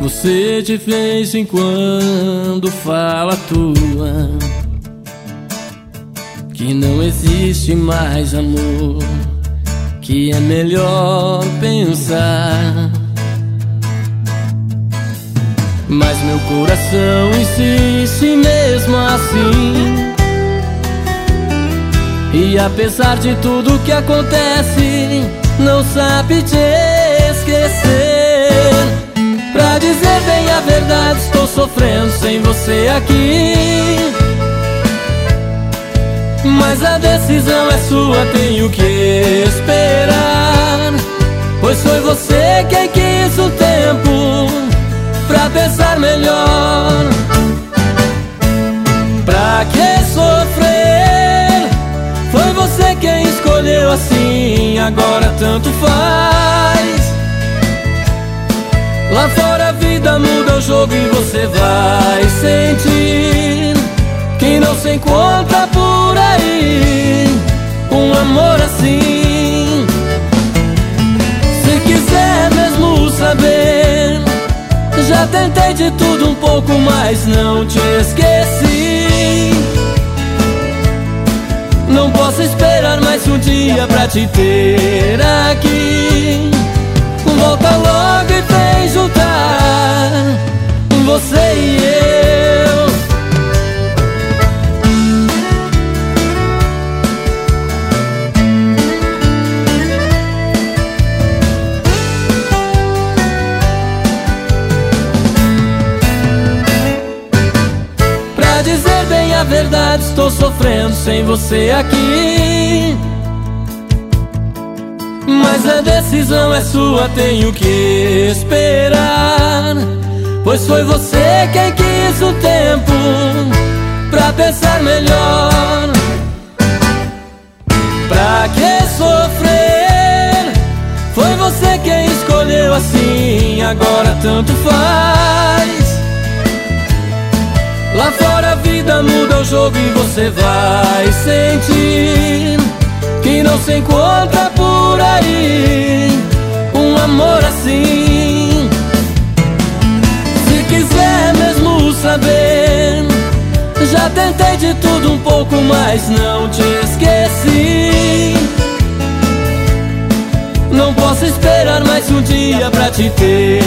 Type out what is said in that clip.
Você de vez em quando fala à toa que não existe mais amor, que é melhor pensar. Mas meu coração insiste mesmo assim, e apesar de tudo que acontece, não sabe te esquecer. Pra dizer bem a verdade, estou sofrendo sem você aqui, mas a decisão é sua, tenho que esperar. Pois foi você quem quis o tempo pra pensar melhor. Pra que sofrer? Foi você quem escolheu assim, agora tanto faz. Lá fora a vida muda o jogo e você vai sentir que não se encontra por aí um amor assim. Se quiser mesmo saber, já tentei de tudo um pouco, mas não te esqueci. Não posso esperar mais um dia pra te ter aqui. Volta logo e vem juntar você e eu. Pra dizer bem a verdade, estou sofrendo sem você aqui, mas a decisão é sua, tenho que esperar. Pois foi você quem quis o tempo pra pensar melhor. Pra que sofrer? Foi você quem escolheu assim, agora tanto faz. Lá fora a vida muda o jogo e você vai sentir que não se encontra por aí um amor assim. Se quiser mesmo saber, já tentei de tudo um pouco, mas não te esqueci. Não posso esperar mais um dia pra te ter